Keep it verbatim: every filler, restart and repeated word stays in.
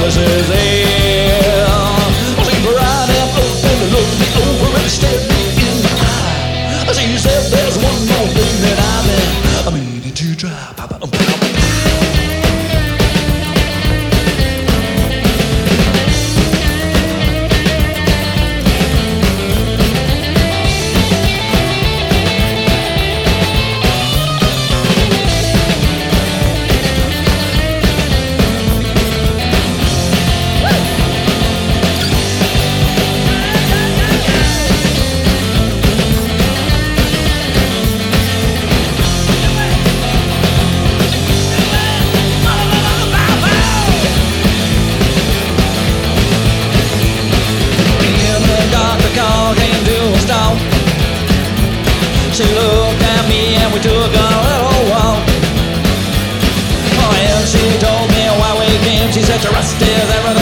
This is it. She brought him up and looked me over and stared me in the eye. She said, there's one more thing that I've been I'm meaning to try. She looked at me and we took a little walk. Oh, and she told me why we came. She said, trust is everything.